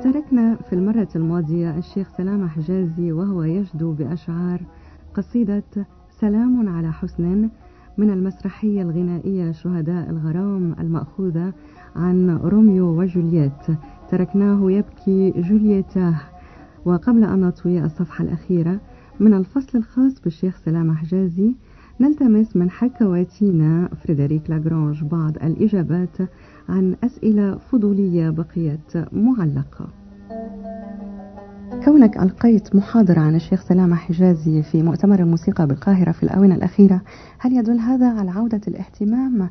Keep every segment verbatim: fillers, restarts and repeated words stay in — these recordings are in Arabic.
شاركنا في المرة الماضية الشيخ سلامة حجازي وهو يجدو بأشعار قصيدة سلام على حسن من المسرحية الغنائية شهداء الغرام المأخوذة عن روميو وجولييت. تركناه يبكي جولييتاه. وقبل أن نطوي الصفحة الأخيرة من الفصل الخاص بالشيخ سلامة حجازي، نلتمس من حكواتينا فريدريك لاغرانج بعض الإجابات عن أسئلة فضولية بقيت معلقة. كونك ألقيت محاضرة عن الشيخ سلامة حجازي في مؤتمر الموسيقى بالقاهرة في الآونة الأخيرة، هل يدل هذا على عودة الاهتمام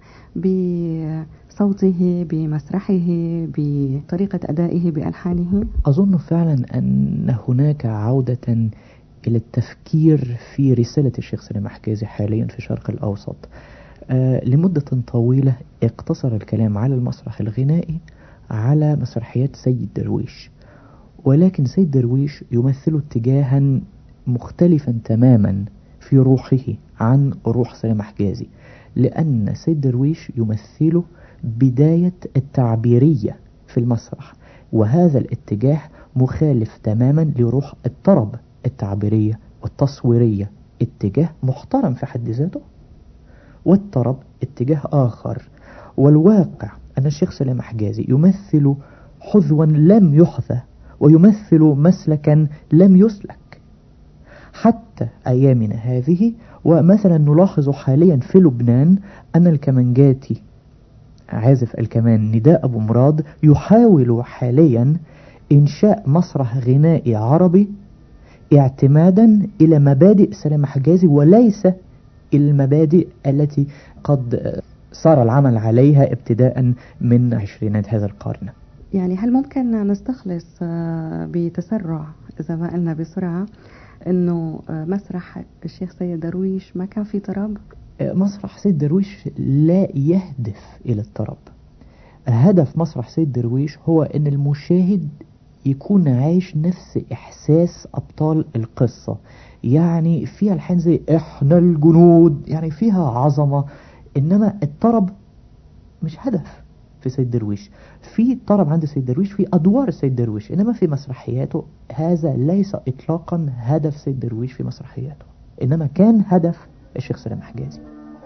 بصوته، بمسرحه، بطريقة أدائه، بألحانه؟ أظن فعلا أن هناك عودة إلى التفكير في رسالة الشيخ سلامة حجازي حاليا في الشرق الأوسط. آه لمدة طويلة اقتصر الكلام على المسرح الغنائي على مسرحيات سيد درويش، ولكن سيد درويش يمثل اتجاها مختلفا تماما في روحه عن روح سلامة حجازي، لأن سيد درويش يمثل بداية التعبيرية في المسرح، وهذا الاتجاه مخالف تماما لروح الطرب التعبيرية والتصويرية، اتجاه محترم في حد ذاته، والطرب اتجاه آخر. والواقع أن الشيخ سلامة حجازي يمثل حذوا لم يحذى، ويمثل مسلكا لم يسلك حتى أيامنا هذه. ومثلا نلاحظ حاليا في لبنان أن الكمانجاتي عازف الكمان نداء أبو مراد يحاول حاليا إنشاء مسرح غنائي عربي اعتمادا إلى مبادئ سلامة حجازي وليس المبادئ التي قد صار العمل عليها ابتداء من عشرينات هذا القرن. يعني هل ممكن نستخلص بتسرع إذا ما قلنا بسرعة أنه مسرح الشيخ سيد درويش ما كان في طرب؟ مسرح سيد درويش لا يهدف إلى الطرب. هدف مسرح سيد درويش هو أن المشاهد يكون عايش نفس إحساس أبطال القصة، يعني فيها الحين زي إحنا الجنود، يعني فيها عظمة. إنما الطرب مش هدف في سيد درويش. في طرب عند سيد درويش في أدوار سيد درويش، إنما في مسرحياته هذا ليس إطلاقا هدف سيد درويش في مسرحياته، إنما كان هدف الشيخ سلامة حجازي.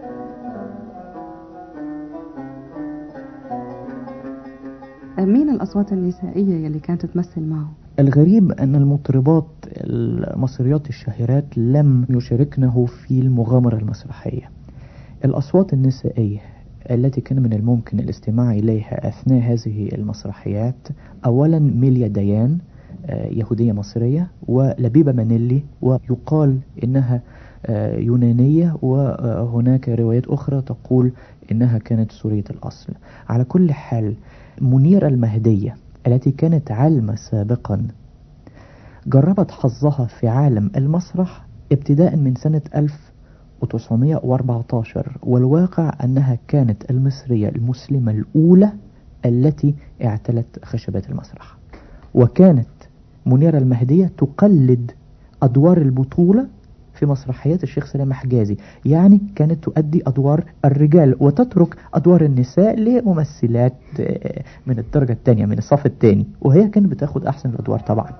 مين الأصوات النسائية اللي كانت تمثل معه؟ الغريب أن المطربات المصريات الشهيرات لم يشاركنه في المغامرة المسرحية. الأصوات النسائية التي كان من الممكن الاستماع إليها أثناء هذه المسرحيات، أولا ميليا ديان يهودية مصرية، ولبيبة مانيلي، ويقال إنها يونانية، وهناك روايات أخرى تقول إنها كانت سورية الأصل. على كل حال منيرة المهدية التي كانت عالمة سابقا جربت حظها في عالم المسرح ابتداء من سنة ألف وتسعمائة وأربعة عشر، والواقع أنها كانت المصرية المسلمة الأولى التي اعتلت خشبات المسرح. وكانت منيرة المهدية تقلد أدوار البطولة في مسرحيات الشيخ سلامة حجازي، يعني كانت تؤدي أدوار الرجال وتترك أدوار النساء لممثلات من الدرجة الثانية من الصف الثاني، وهي كانت بتاخد أحسن الأدوار طبعا.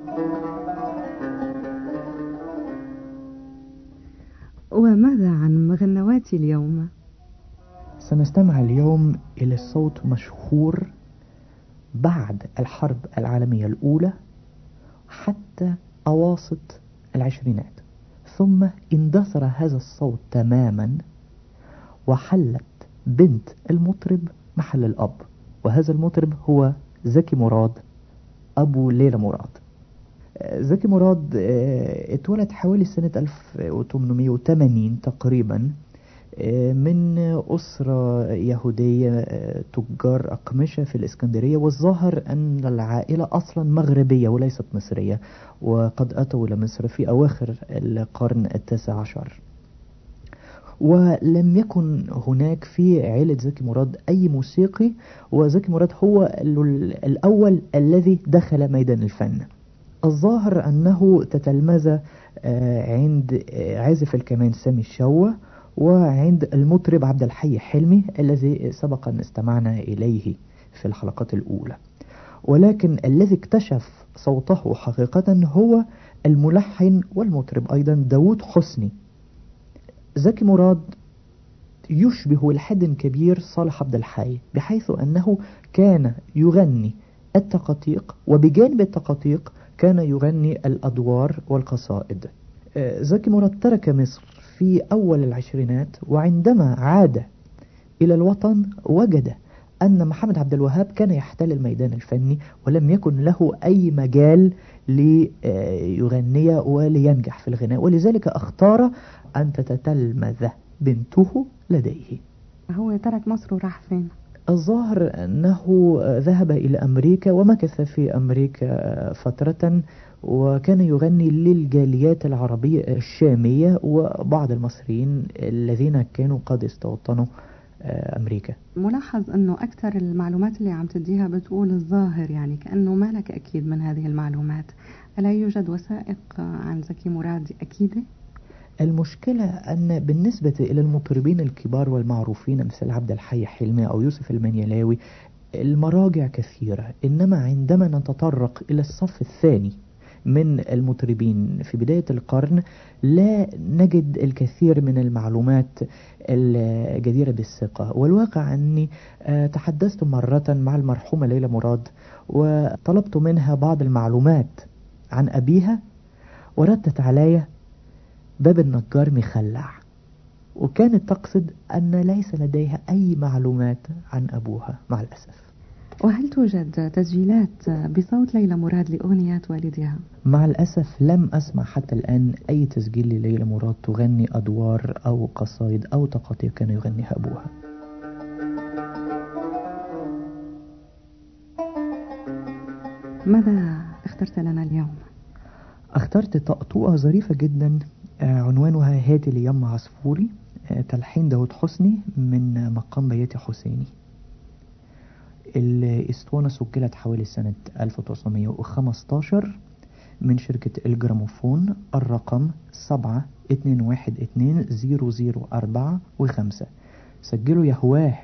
وماذا عن مغنواتي اليوم؟ سنستمع اليوم إلى صوت مشهور بعد الحرب العالمية الأولى حتى أواسط العشرينات، ثم اندثر هذا الصوت تماما وحلت بنت المطرب محل الأب، وهذا المطرب هو زكي مراد أبو ليلى مراد. زكي مراد اتولد حوالي سنة ألف وثمانمائة وثمانين تقريبا من أسرة يهودية تجار أقمشة في الإسكندرية، والظاهر أن العائلة أصلا مغربية وليست مصرية، وقد أتوا إلى مصر في أواخر القرن التاسع عشر. ولم يكن هناك في عائلة زكي مراد أي موسيقي، وزكي مراد هو الأول الذي دخل ميدان الفن. الظاهر أنه تتلمذ عند عازف الكمان سامي الشوة، وعند المطرب عبد الحي حلمي الذي سبق أن استمعنا إليه في الحلقات الأولى. ولكن الذي اكتشف صوته حقيقة هو الملحن والمطرب أيضا داود حسني. زكي مراد يشبه لحد كبير صالح عبد الحي، بحيث أنه كان يغني التقاطيق، وبجانب التقاطيق كان يغني الأدوار والقصائد. زكي مراد ترك مصر في أول العشرينات، وعندما عاد إلى الوطن وجد أن محمد عبد الوهاب كان يحتل الميدان الفني، ولم يكن له أي مجال ليغني ولينجح في الغناء، ولذلك اختار أن تتتلمذ بنته لديه. هو ترك مصر وراح فين؟ الظاهر أنه ذهب إلى أمريكا ومكث في أمريكا فترة، وكان يغني للجاليات العربية الشامية وبعض المصريين الذين كانوا قد استوطنوا أمريكا. ملاحظ أنه أكثر المعلومات اللي عم تديها بتقول الظاهر، يعني كأنه ما لك أكيد من هذه المعلومات. ألا يوجد وثائق عن زكي مراد أكيدة؟ المشكلة أن بالنسبة إلى المطربين الكبار والمعروفين مثل عبد الحي حلمي أو يوسف المنيلاوي المراجع كثيرة، إنما عندما نتطرق إلى الصف الثاني من المطربين في بداية القرن لا نجد الكثير من المعلومات الجديرة بالثقة. والواقع أني تحدثت مرة مع المرحومة ليلى مراد وطلبت منها بعض المعلومات عن أبيها، وردت علي باب النجار مخلع، وكانت تقصد أن ليس لديها أي معلومات عن أبوها مع الأسف. وهل توجد تسجيلات بصوت ليلى مراد لأغنيات والدها؟ مع الأسف لم أسمع حتى الآن أي تسجيل لليلى مراد تغني أدوار أو قصائد أو تقاطيع كان يغنيها أبوها. ماذا اخترت لنا اليوم؟ اخترت طقطوقة ظريفة جدا عنوانها هاتي لي يم عصفوري، تلحين داود حسني من مقام بياتي حسيني. الاسطوانة سجلت حوالي سنة ألف وتسعمائة وخمسة عشر من شركة الجراموفون، الرقم سبعة اثنين واحد اثنين صفر صفر أربعة وخمسة. سجلوا يا هواه.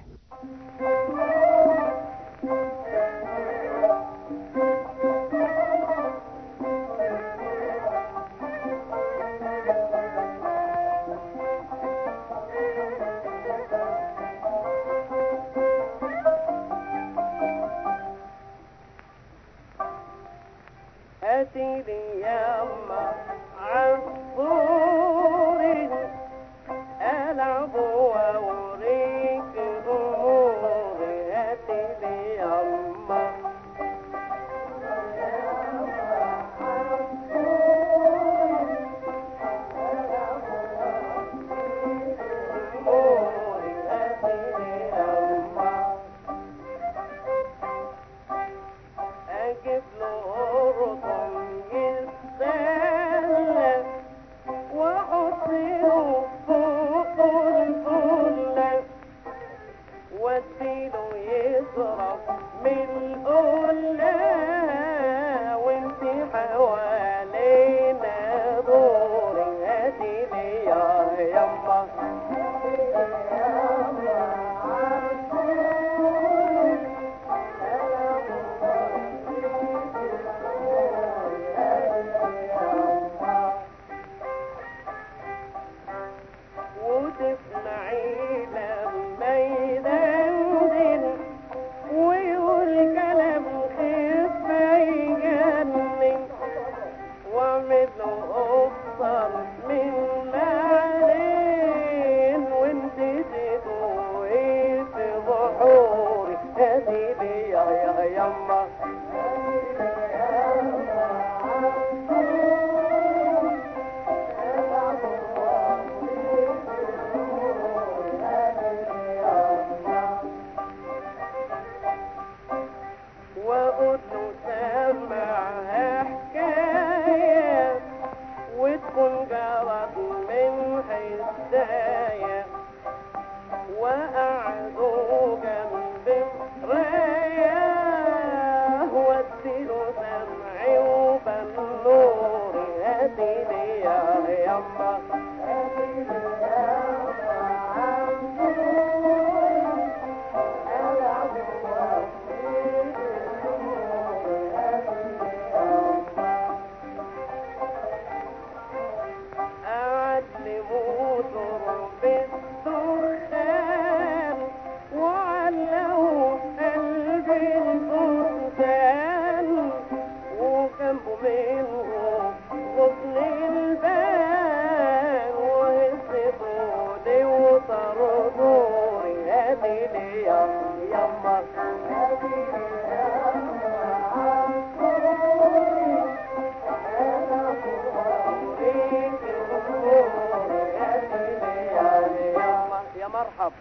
لي يا يما يا مرحب.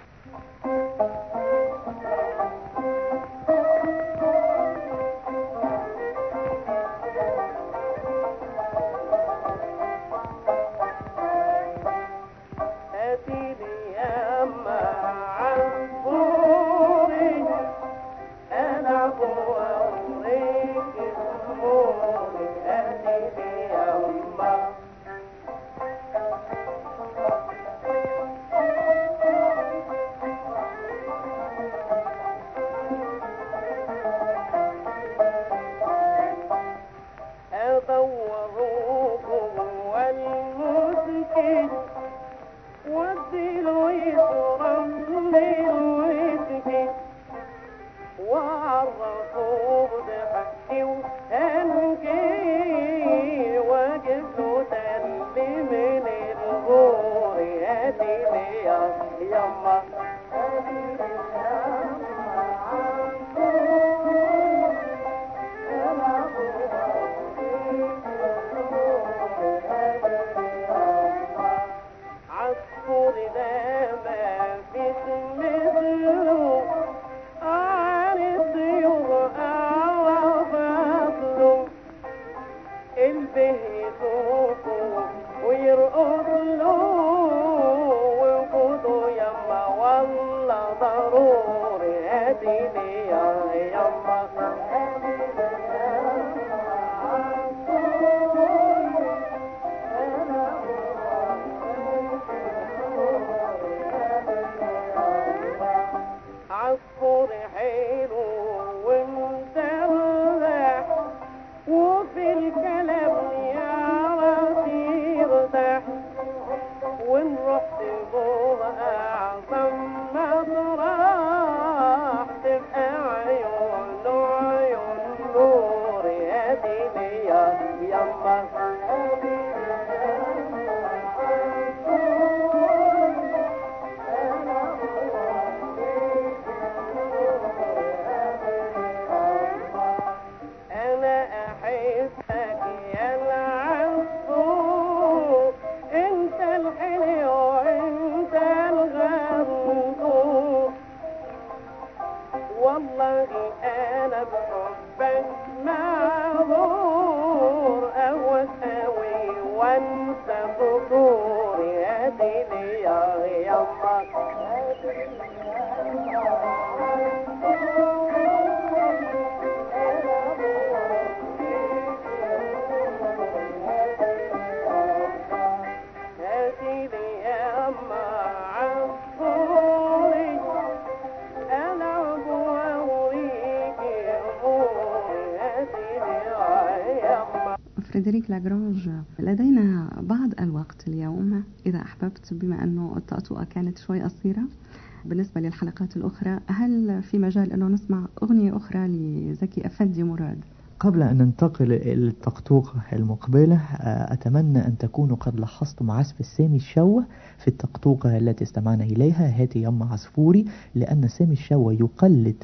فريدريك لاغرانج، لدينا بعض الوقت اليوم إذا أحببت، بما أنه الطأطوأة كانت شوي قصيرة بالنسبة للحلقات الأخرى، هل في مجال أنه نسمع أغنية أخرى لزكي أفندي مراد؟ قبل أن ننتقل إلى الطقطوقة المقبلة، أتمنى أن تكونوا قد لاحظتم عزف سامي الشوة في الطقطوقة التي استمعنا إليها، هاتي يما عصفوري، لأن سامي الشوة يقلد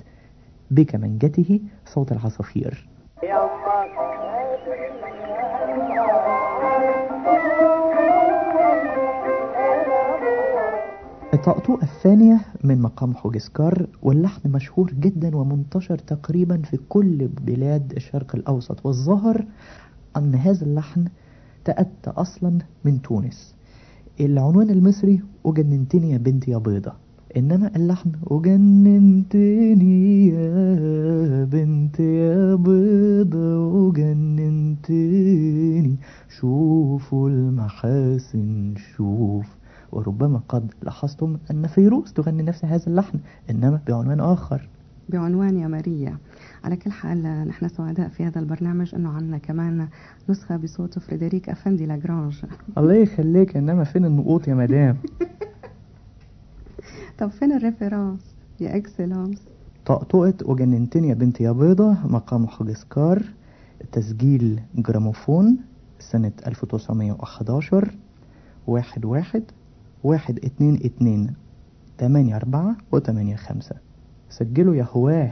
بكمنجته صوت العصافير. الطقطوقة الثانية من مقام حوجسكار، واللحن مشهور جدا ومنتشر تقريبا في كل بلاد الشرق الأوسط، والظاهر أن هذا اللحن تأتى أصلا من تونس. العنوان المصري وجننتني يا بنتي يا بيضة، إنما اللحن وجننتني يا بنتي يا بيضة وجننتني، شوفوا المحاسن شوف. وربما قد لاحظتم أن فيروز تغني نفس هذا اللحن، إنما بعنوان آخر، بعنوان يا ماريا. على كل حال نحن سعداء في هذا البرنامج أنه عنا كمان نسخة بصوت فريدريك أفندي لاغرانج. الله يخليك، إنما فين النقوط يا مدام؟ طب فين الريفيرانس يا اكسلانس؟ طقطقة وجننتني يا بنتي يا بيضة، مقام حوجسكار، تسجيل جراموفون سنة ألف وتسعمائة وأحد عشر، واحد واحد واحد اتنين اتنين تمانية أربعة وتمانية خمسة. سجلوا يا هواه.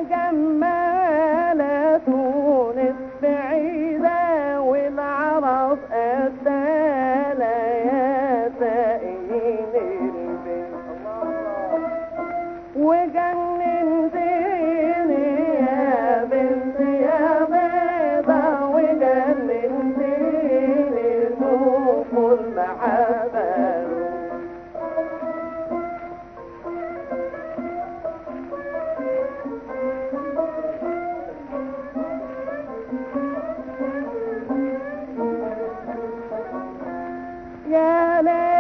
وجمالة تونس بعيدة والعرب أسالة يا سائلين البيت وجننتيني يا بنت يا بيضة وجننتيني نوف المحبة يا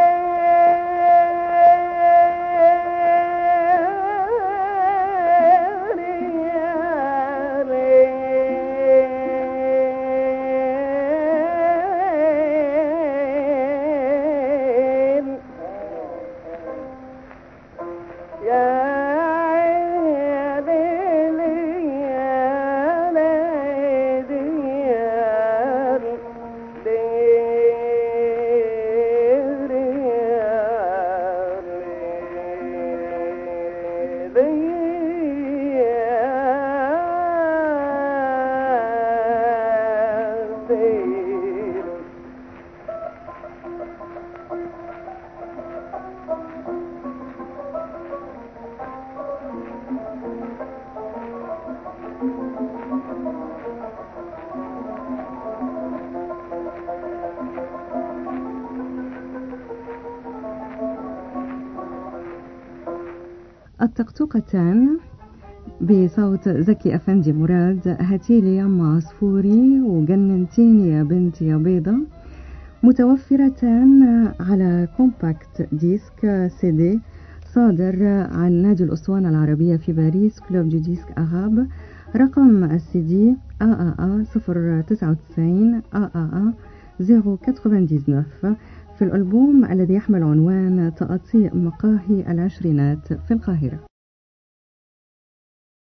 الطقطقتان بصوت زكي أفندي مراد، هاتيلي يما عصفوري وجننتيني يا بنتي يا بيضة، متوفرتان على كومباكت ديسك سي دي صادر عن نادي الأسطوانة العربية في باريس كلوب دو ديسك أغاب. رقم السي دي إيه إيه إيه صفر تسعة وتسعين إيه إيه إيه صفر تسعة تسعة في الألبوم الذي يحمل عنوان تقاطيع مقاهي العشرينات في القاهرة.